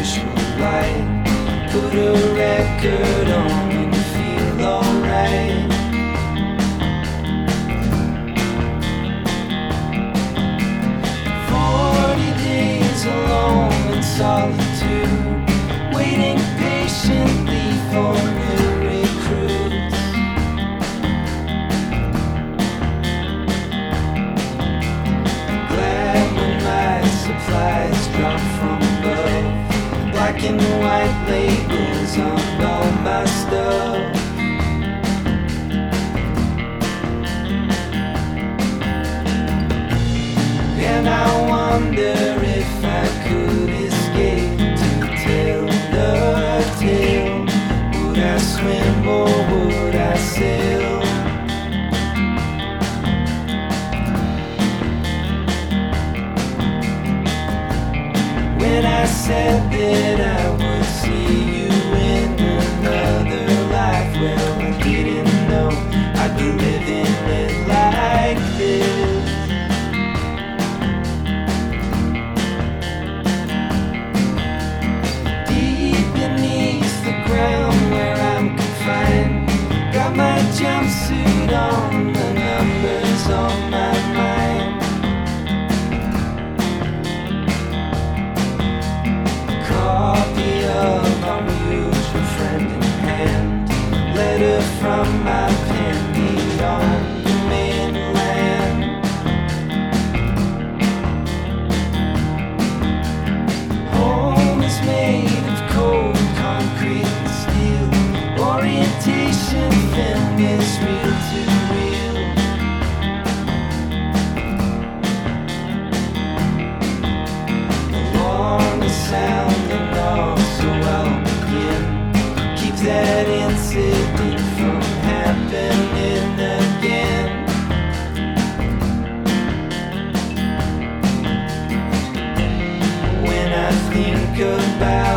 artificial light. Put a record on and you feel alright. Alone in solitude, waiting patiently for new recruits. Glad when my supplies drop from above, black and white labels on all my stuff. And I wonder if I could escape to tell the tale. Would I swim or would I sail? When I said that I would see you in another life, well, I didn't know I'd be living it like this. Got my jumpsuit on, the numbers on my mind. Copy of our mutual friend in hand. Letter from my pen, meet on the mainland. Home is made of cold concrete and steel. Orientation film is real to real. Along the sound and also I'll begin. Keep that incident from happening again. When I think about